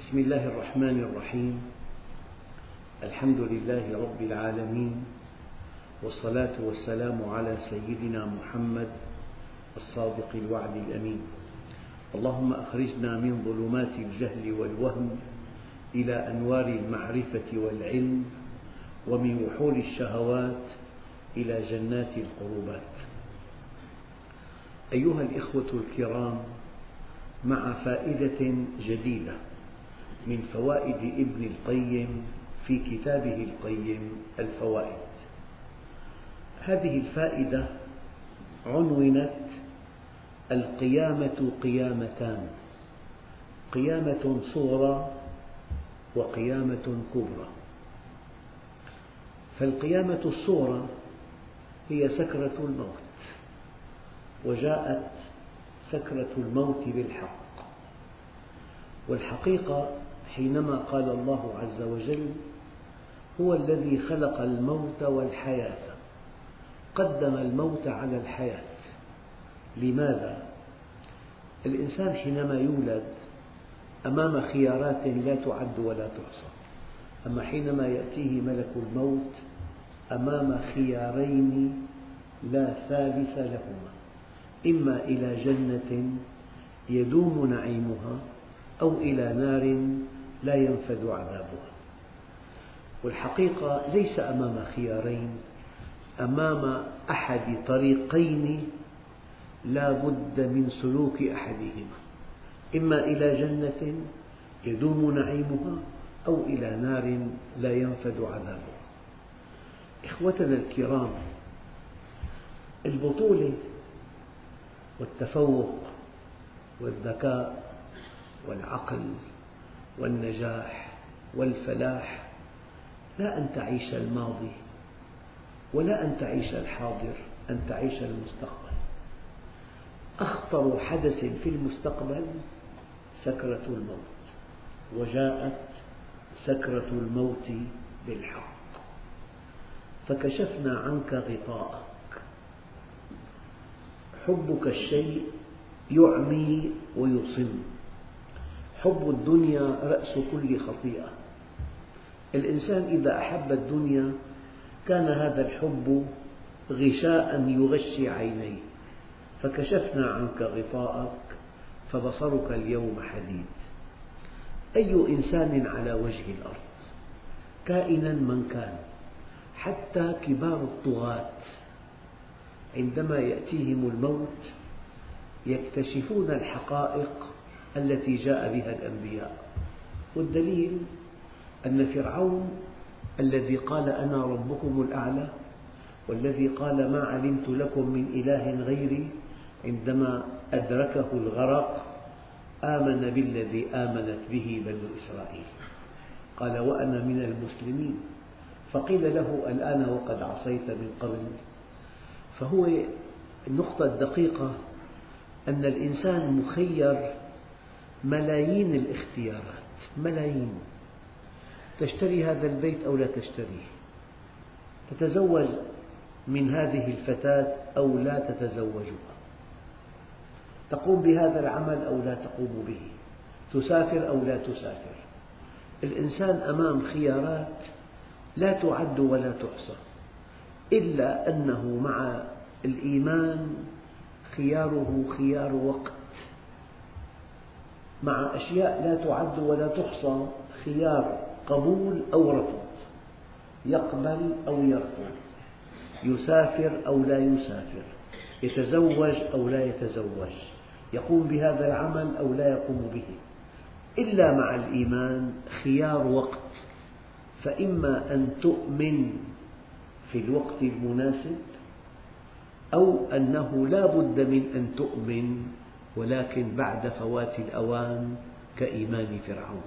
بسم الله الرحمن الرحيم. الحمد لله رب العالمين، والصلاة والسلام على سيدنا محمد الصادق الوعد الأمين. اللهم أخرجنا من ظلمات الجهل والوهم إلى أنوار المعرفة والعلم، ومن وحول الشهوات إلى جنات القربات. أيها الإخوة الكرام، مع فائدة جديدة من فوائد ابن القيم في كتابه القيم الفوائد. هذه الفائدة عنونت: القيامة قيامتان، قيامة صغرى وقيامة كبرى. فالقيامة الصغرى هي سكرة الموت، وجاءت سكرة الموت بالحق. والحقيقة حينما قال الله عز وجل: هو الذي خلق الموت والحياة، قدم الموت على الحياة. لماذا؟ الإنسان حينما يولد أمام خيارات لا تعد ولا تحصى، أما حينما يأتيه ملك الموت أمام خيارين لا ثالث لهما: إما إلى جنة يدوم نعيمها، أو إلى نار لا ينفذ عذابها. والحقيقة ليس أمام خيارين، أمام أحد طريقين لا بد من سلوك أحدهما: إما إلى جنة يدوم نعيمها، أو إلى نار لا ينفذ عذابها. إخوتنا الكرام، البطولة والتفوق والذكاء والعقل والنجاح والفلاح لا أن تعيش الماضي، ولا أن تعيش الحاضر، أن تعيش المستقبل. أخطر حدث في المستقبل سكرة الموت، وجاءت سكرة الموت بالحق. فكشفنا عنك غطاءك. حبك الشيء يعمي ويصم. حب الدنيا رأس كل خطيئة. الإنسان إذا أحب الدنيا كان هذا الحب غشاء يغشي عينيه. فكشفنا عنك غطاءك فبصرك اليوم حديد. أي إنسان على وجه الأرض، كائنا من كان، حتى كبار الطغاة، عندما يأتيهم الموت يكتشفون الحقائق التي جاء بها الأنبياء. والدليل أن فرعون الذي قال: أنا ربكم الأعلى، والذي قال: ما علمت لكم من إله غيري، عندما أدركه الغرق آمن بالذي آمنت به بنو إسرائيل، قال: وأنا من المسلمين. فقيل له: الآن وقد عصيت من قبل. فهو النقطة الدقيقة أن الإنسان مخير ملايين الاختيارات، ملايين. تشتري هذا البيت أو لا تشتريه، تتزوج من هذه الفتاة أو لا تتزوجها، تقوم بهذا العمل أو لا تقوم به، تسافر أو لا تسافر. الإنسان أمام خيارات لا تعد ولا تحصى، إلا أنه مع الإيمان خياره خيار وقت. مع أشياء لا تعد ولا تحصى خيار قبول أو رفض، يقبل أو يرفض، يسافر أو لا يسافر، يتزوج أو لا يتزوج، يقوم بهذا العمل أو لا يقوم به. إلا مع الإيمان خيار وقت، فإما أن تؤمن في الوقت المناسب، أو أنه لا بد من أن تؤمن ولكن بعد فوات الأوان، كإيمان فرعون.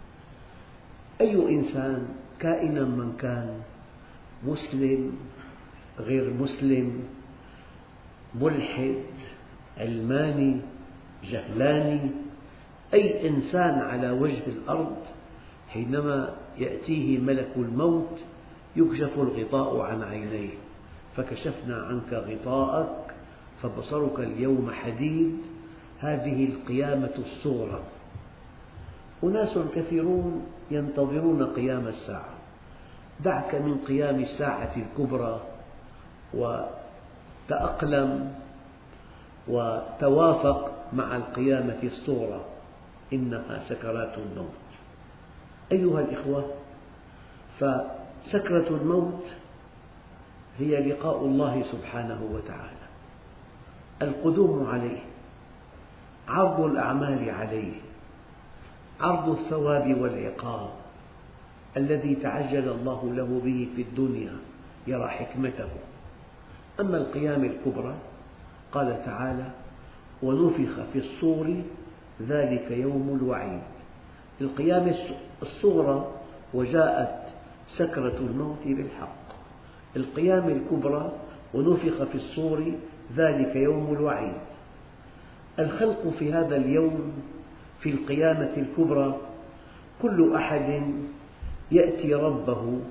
أي إنسان كائنا من كان، مسلم غير مسلم، ملحد علماني جهلاني، أي إنسان على وجه الأرض حينما يأتيه ملك الموت يكشف الغطاء عن عينيه. فكشفنا عنك غطاءك فبصرك اليوم حديد. هذه القيامة الصغرى. أناس كثيرون ينتظرون قيام الساعة. دعك من قيام الساعة الكبرى وتأقلم وتوافق مع القيامة الصغرى، إنها سكرات الموت. أيها الإخوة، فسكرة الموت هي لقاء الله سبحانه وتعالى، القدوم عليه، عرض الأعمال عليه، عرض الثواب والعقاب الذي تعجل الله له به في الدنيا، يرى حكمته. أما القيام الكبرى قال تعالى: ونفخ في الصور ذلك يوم الوعيد. القيام الصغرى وجاءت سكرة الموت بالحق، القيام الكبرى ونفخ في الصور ذلك يوم الوعيد. الخلق في هذا اليوم في القيامة الكبرى كل أحد يأتي ربه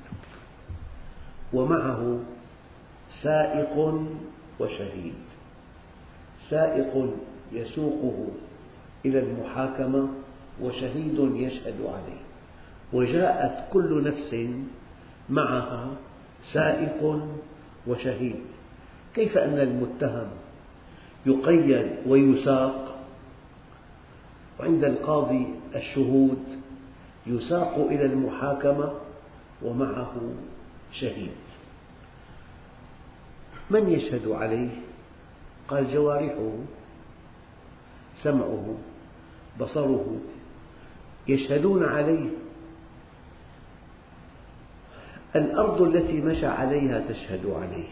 ومعه سائق وشهيد، سائق يسوقه إلى المحاكمة وشهيد يشهد عليه. وجاءت كل نفس معها سائق وشهيد. كيف أن المتهم يقيد ويساق، وعند القاضي الشهود يساق إلى المحاكمة ومعه شهيد؟ من يشهد عليه؟ قال: جوارحه، سمعه، بصره، يشهدون عليه. الأرض التي مشى عليها تشهد عليه،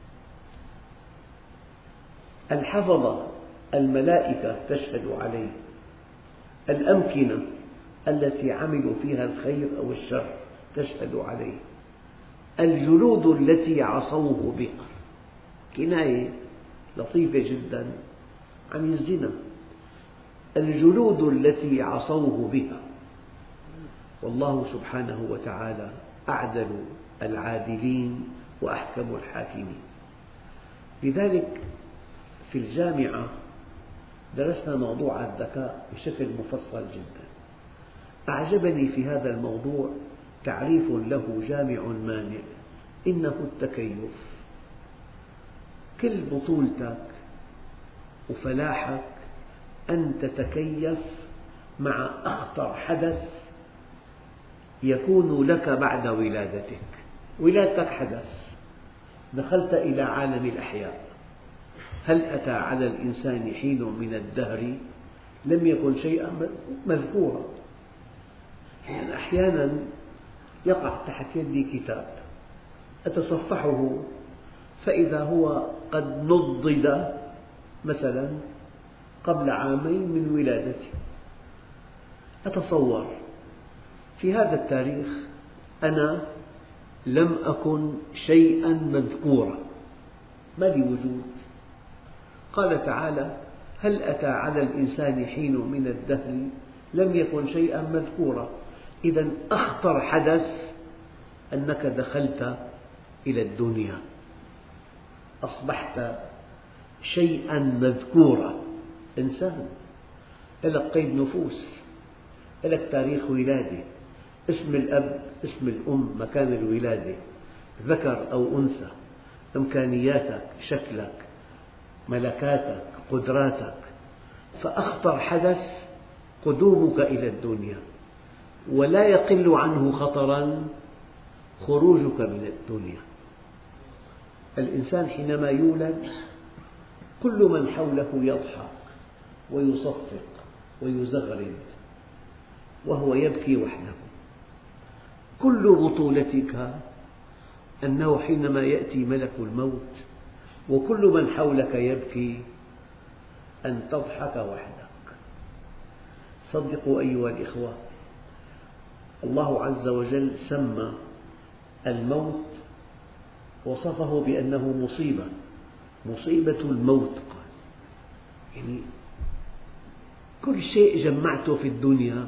الحفظة الملائكة تشهد عليه، الأمكنة التي عملوا فيها الخير أو الشر تشهد عليه، الجلود التي عصوه بها، كناية لطيفة جدا عن الزنا، الجلود التي عصوه بها. والله سبحانه وتعالى أعدل العادلين وأحكم الحاكمين. لذلك في الجامعة درسنا موضوع الذكاء بشكل مفصل جدا. أعجبني في هذا الموضوع تعريف له جامع مانع، إنه التكيف. كل بطولتك وفلاحك أن تتكيف مع أخطر حدث يكون لك بعد ولادتك. ولادتك حدث، دخلت إلى عالم الأحياء. هل أتى على الإنسان حين من الدهر لم يكن شيئا مذكورا؟ يعني أحيانا يقع تحت يدي كتاب أتصفحه فإذا هو قد نضد مثلا قبل عامين من ولادتي. أتصور في هذا التاريخ أنا لم أكن شيئا مذكورا، ما لي وجود. قال تعالى: هل أتى على الإنسان حين من الدهر لم يكن شيئا مذكورا. إذا أخطر حدث أنك دخلت إلى الدنيا، أصبحت شيئا مذكورا، إنسان، لك قيد نفوس، لك تاريخ ولادة، اسم الأب، اسم الأم، مكان الولادة، ذكر أو أنثى، إمكانياتك، شكلك، ملكاتك، قدراتك. فأخطر حدث قدومك إلى الدنيا، ولا يقل عنه خطرا خروجك من الدنيا. الإنسان حينما يولد كل من حوله يضحك ويصفق ويزغرد وهو يبكي وحده. كل بطولتك أنه حينما يأتي ملك الموت وكل من حولك يبكي أن تضحك وحدك. صدقوا أيها الإخوة، الله عز وجل سمى الموت، وصفه بأنه مصيبة، مصيبة الموت. قال يعني كل شيء جمعته في الدنيا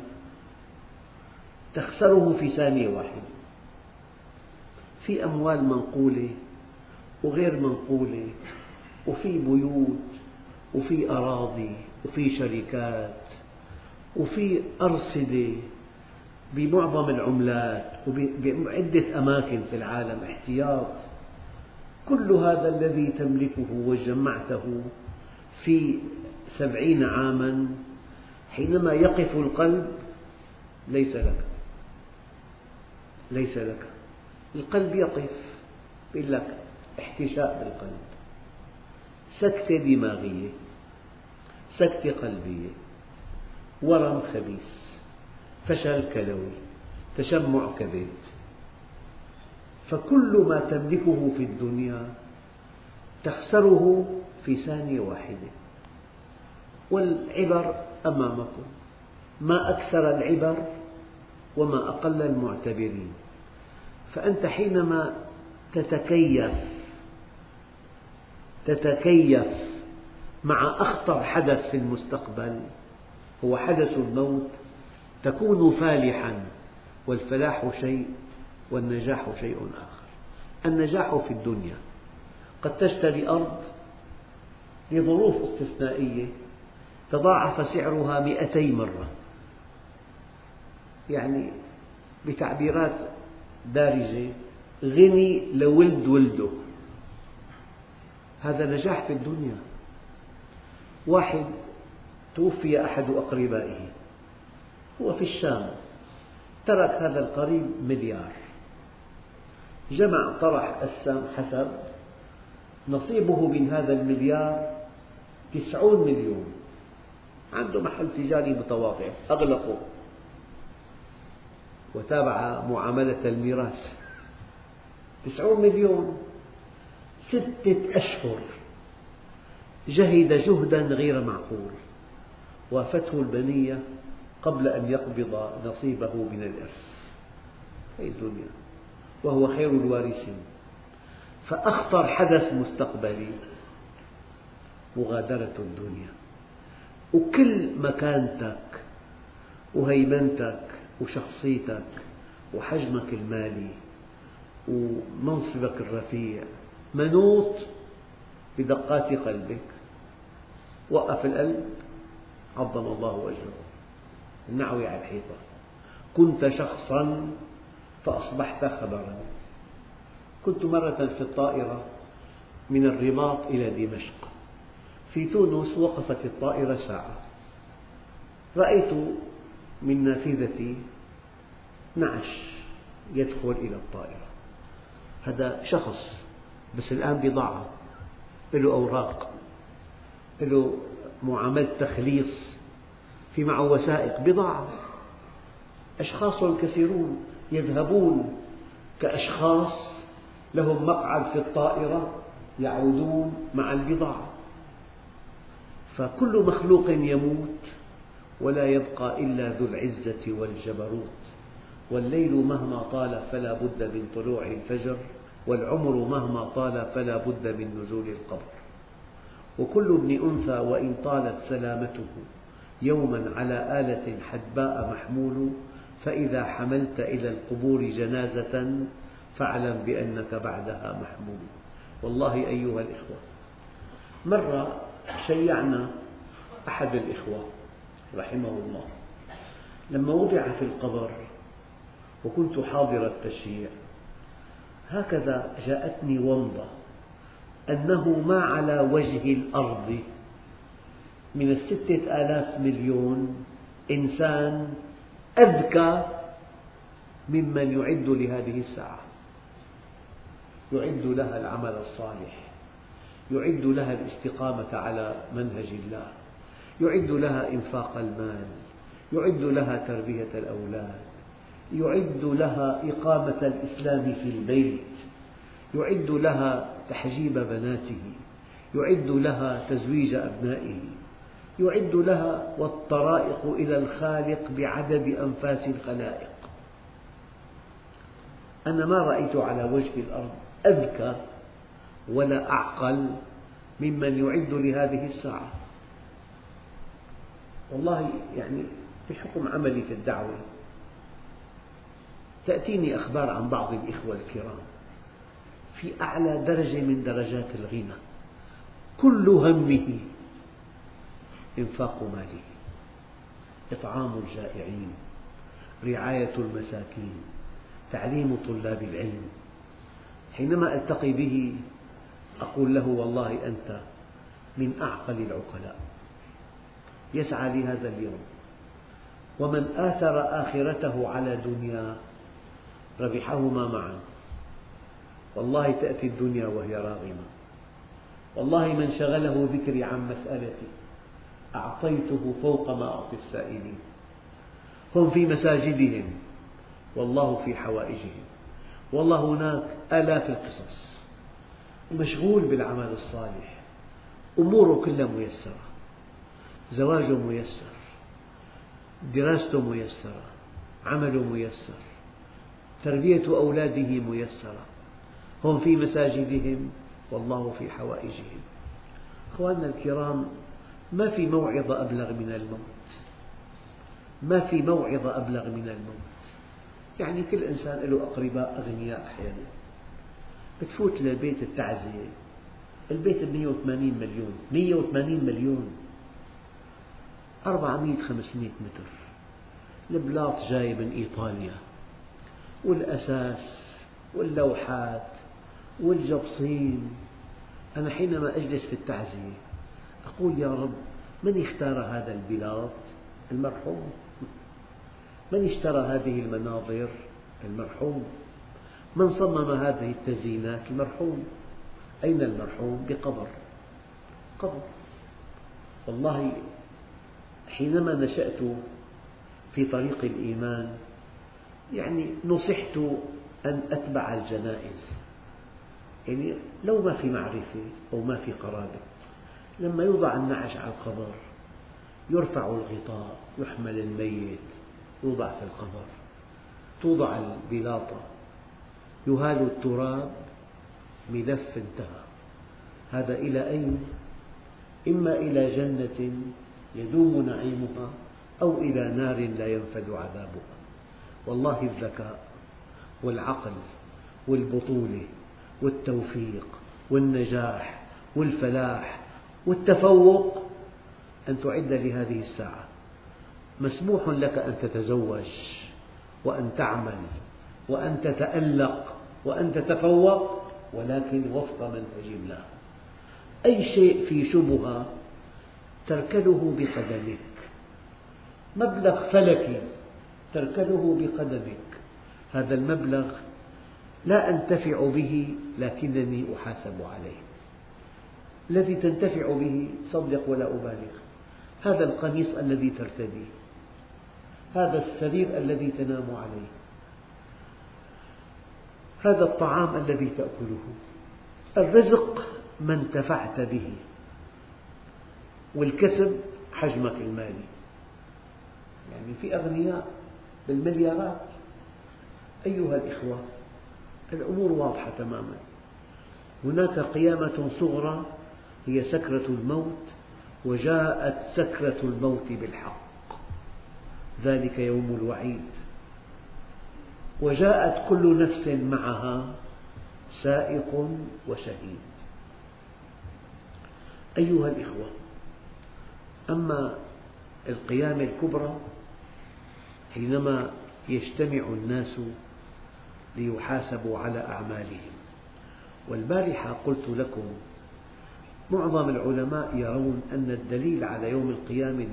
تخسره في ثانية واحدة. في أموال منقولة وغير منقولة، وفي بيوت، وفي أراضي، وفي شركات، وفي أرصدة بمعظم العملات وبعدة أماكن في العالم احتياط. كل هذا الذي تملكه وجمعته في 70 عاما، حينما يقف القلب ليس لك، ليس لك. القلب يقف، يقول لك احتشاء بالقلب، سكتة دماغية، سكتة قلبية، ورم خبيث، فشل كلوي، تشمع كبد. فكل ما تملكه في الدنيا تخسره في ثانية واحدة. والعبر أمامكم، ما أكثر العبر وما أقل المعتبرين. فأنت حينما تتكيف مع أخطر حدث في المستقبل هو حدث الموت، تكون فالحا، والفلاح شيء والنجاح شيء آخر. النجاح في الدنيا قد تشتري أرض لظروف استثنائية تضاعف سعرها 200 مرة، يعني بتعبيرات دارجة غني لولد ولده. هذا نجاح في الدنيا. واحد توفي أحد أقربائه، هو في الشام، ترك هذا القريب مليار، جمع طرح قسم حسب نصيبه من هذا المليار 90 مليون. عنده محل تجاري متواضع أغلقه وتابع معاملة الميراث. 90 مليون، 6 أشهر جهد جهدا غير معقول، وافته البنية قبل أن يقبض نصيبه من الإرث. هذه الدنيا، وهو خير الوارثين. فأخطر حدث مستقبلي مغادرة الدنيا، وكل مكانتك وهيمنتك وشخصيتك وحجمك المالي ومنصبك الرفيع منوط بدقات قلبك. وقف القلب عظم الله وجهه، النعوي على الحيطة. كنت شخصا فأصبحت خبرا. كنت مرة في الطائرة من الرباط إلى دمشق، في تونس وقفت الطائرة ساعة، رأيت من نافذتي نعش يدخل إلى الطائرة. هذا شخص، بس الآن بضاعة، له أوراق، له معاملة تخليص، في معه وثائق، بضاعة. أشخاص كثيرون يذهبون كأشخاص لهم مقعد في الطائرة، يعودون مع البضاعة. فكل مخلوق يموت ولا يبقى إلا ذو العزة والجبروت. والليل مهما طال فلا بد من طلوع الفجر، والعمر مهما طال فلا بد من نزول القبر. وكل ابن أنثى وإن طالت سلامته يوما على آلة حدباء محمول، فإذا حملت إلى القبور جنازة فاعلم بأنك بعدها محمول. والله أيها الإخوة، مرة شيعنا أحد الإخوة رحمه الله لما وضع في القبر، وكنت حاضر التشييع، هكذا جاءتني ومضة أنه ما على وجه الأرض من 6,000 مليون إنسان أذكى ممن يعد لهذه الساعة، يعد لها العمل الصالح، يعد لها الاستقامة على منهج الله، يعد لها إنفاق المال، يعد لها تربية الأولاد، يعد لها إقامة الإسلام في البيت، يعد لها تحجيب بناته، يعد لها تزويج أبنائه، يعد لها والطرائق إلى الخالق بعدد أنفاس الخلائق. أنا ما رأيت على وجه الأرض أذكى ولا أعقل ممن يعد لهذه الساعة. والله يعني بحكم عملي في الدعوة تأتيني أخبار عن بعض الإخوة الكرام في أعلى درجة من درجات الغنى، كل همه إنفاق ماله، إطعام الجائعين، رعاية المساكين، تعليم طلاب العلم. حينما ألتقي به أقول له والله أنت من أعقل العقلاء، يسعى لهذا اليوم. ومن آثر آخرته على دنياه ربحهما معا. والله تأتي الدنيا وهي راغمة. والله من شغله ذكري عن مسألتي أعطيته فوق ما أعطي السائلين. هم في مساجدهم والله في حوائجهم. والله هناك آلاف القصص، مشغول بالعمل الصالح، أموره كلها ميسرة، زواجه ميسر، دراسته ميسرة، عمله ميسر، تربية أولاده ميسرة. هم في مساجدهم والله في حوائجهم. أخواننا الكرام، ما في موعظة أبلغ من الموت، ما في موعظة أبلغ من الموت. يعني كل إنسان له أقرباء أغنياء أحيانا، بتفوت لبيت التعزية، البيت 180 مليون، 180 مليون، 400-500 متر، البلاط جاي من إيطاليا، والأساس واللوحات والجبصين. أنا حينما أجلس في التعزية أقول يا رب، من اختار هذا البلاط؟ المرحوم. من اشترى هذه المناظر؟ المرحوم. من صمم هذه التزيينات؟ المرحوم. أين المرحوم؟ بقبر. قبر. والله حينما نشأت في طريق الإيمان يعني نصحت أن أتبع الجنائز، يعني لو ما في معرفة أو ما في قرابة، لما يوضع النعش على القبر يرفع الغطاء، يحمل الميت، يوضع في القبر، توضع البلاطة، يهال التراب، ملف انتهى. هذا إلى أين؟ إما إلى جنة يدوم نعيمها أو إلى نار لا ينفد عذابها. والله الذكاء والعقل والبطولة والتوفيق والنجاح والفلاح والتفوق أن تعد لهذه الساعة. مسموح لك أن تتزوج وأن تعمل وأن تتألق وأن تتفوق، ولكن وفق منهج الله. أي شيء في شبهة تركله بقدمك، مبلغ فلكي تركله بقدمك، هذا المبلغ لا أنتفع به لكنني أحاسب عليه. الذي تنتفع به صدق ولا أبالغ، هذا القميص الذي ترتديه، هذا السرير الذي تنام عليه، هذا الطعام الذي تأكله. الرزق ما انتفعت به، والكسب حجمك المالي. يعني في أغنياء بالمليارات. أيها الإخوة، الأمور واضحة تماما. هناك قيامة صغرى هي سكرة الموت، وجاءت سكرة الموت بالحق، ذلك يوم الوعيد. وجاءت كل نفس معها سائق وشهيد. أيها الإخوة، أما القيامة الكبرى حينما يجتمع الناس ليحاسبوا على أعمالهم. والبارحة قلت لكم معظم العلماء يرون أن الدليل على يوم القيامة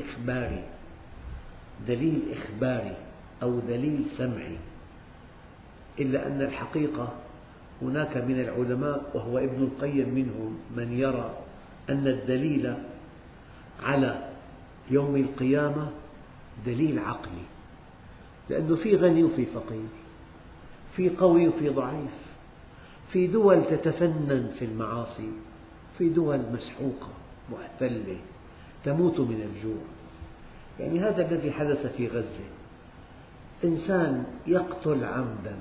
دليل إخباري أو دليل سمعي، إلا أن الحقيقة هناك من العلماء وهو ابن القيم منهم من يرى أن الدليل على يوم القيامة دليل عقلي، لأنه في غني وفي فقير، في قوي وفي ضعيف، في دول تتفنن في المعاصي، في دول مسحوقة محتلة تموت من الجوع. يعني هذا الذي حدث في غزة، إنسان يقتل عمدا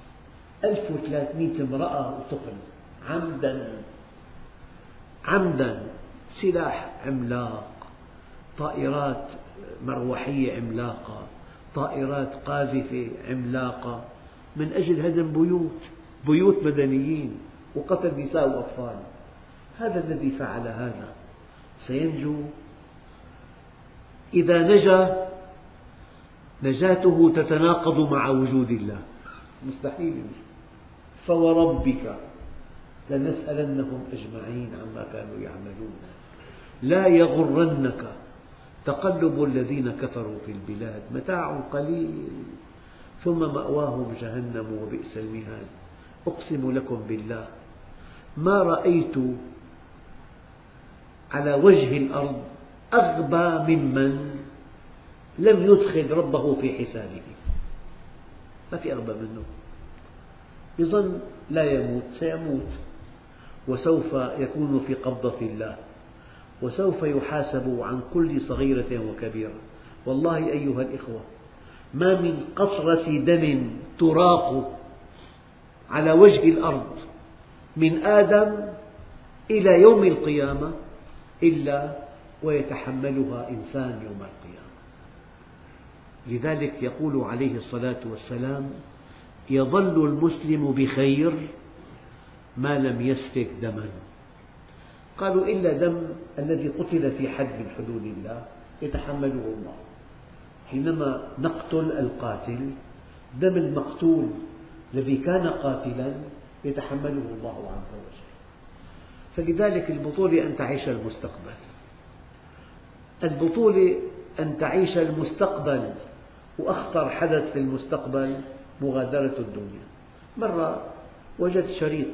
1300 امرأة وطفل عمدا، سلاح عملاق، طائرات مروحية عملاقة، طائرات قاذفة عملاقة، من أجل هدم بيوت مدنيين وقتل نساء وأطفال. هذا الذي فعل هذا سينجو إذا نجا نجاته تتناقض مع وجود الله، مستحيل. فوربك لنسألنهم أجمعين عما كانوا يعملون. لا يغرنك تقلب الذين كفروا في البلاد، متاع قليل ثم مأواهم جهنم وبئس المهاد. أقسم لكم بالله ما رأيت على وجه الأرض أغبى ممن لم يدخل ربه في حسابه. ما في أغبى منه، يظن لا يموت، سيموت وسوف يكون في قبضة الله وسوف يحاسب عن كل صغيرة وكبيرة. والله أيها الإخوة، ما من قطرة دم تراق على وجه الأرض من آدم إلى يوم القيامة إلا ويتحملها إنسان يوم القيامة. لذلك يقول عليه الصلاة والسلام: يظل المسلم بخير ما لم يسفك دما. قالوا: إلا دم الذي قتل في حد من حدود الله يتحمله الله. حينما نقتل القاتل، دم المقتول الذي كان قاتلا يتحمله الله عز وجل. فلذلك البطولة أن تعيش المستقبل، البطولة أن تعيش المستقبل. وأخطر حدث في المستقبل مغادرة الدنيا. مرة وجدت شريط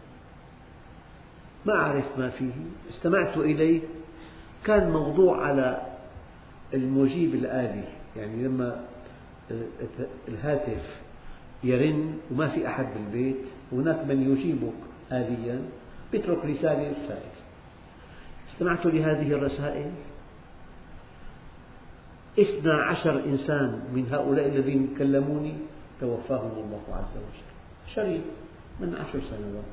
ما أعرف ما فيه، استمعت إليه، كان موضوع على المجيب الآلي، يعني لما الهاتف يرن وما في أحد بالبيت وهناك من يجيبك آليا يترك رسالة للسائل. استمعت لهذه الرسائل، 12 إنسان من هؤلاء الذين كلموني توفاهم الله عز وجل. شريط من 10 سنوات،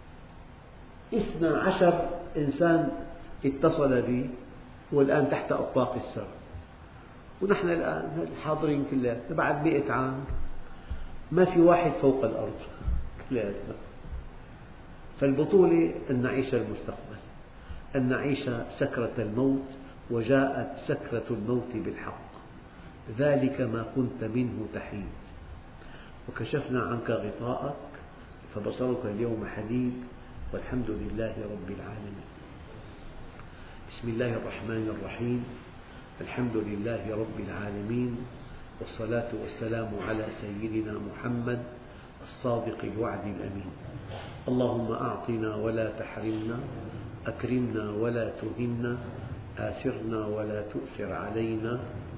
12 إنسان اتصل بي والآن تحت أطباق السر، ونحن الآن الحاضرين كلياتنا بعد 100 عام ما في واحد فوق الأرض كلياتنا. فالبطولة أن نعيش المستقبل، أن نعيش سكرة الموت. وجاءت سكرة الموت بالحق، ذلك ما كنت منه تحيد، وكشفنا عنك غطاءك فبصرك اليوم حديد، والحمد لله رب العالمين. بسم الله الرحمن الرحيم. الحمد لله رب العالمين، والصلاة والسلام على سيدنا محمد الصادق الوعد الأمين. اللهم أعطنا ولا تحرمنا، أكرمنا ولا تهنا، آثرنا ولا تؤثر علينا،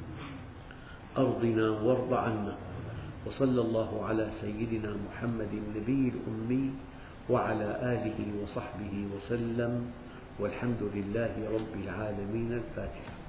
أرضنا وارض عنا. وصلى الله على سيدنا محمد النبي الأمي وعلى آله وصحبه وسلم، والحمد لله رب العالمين. الفاتحة.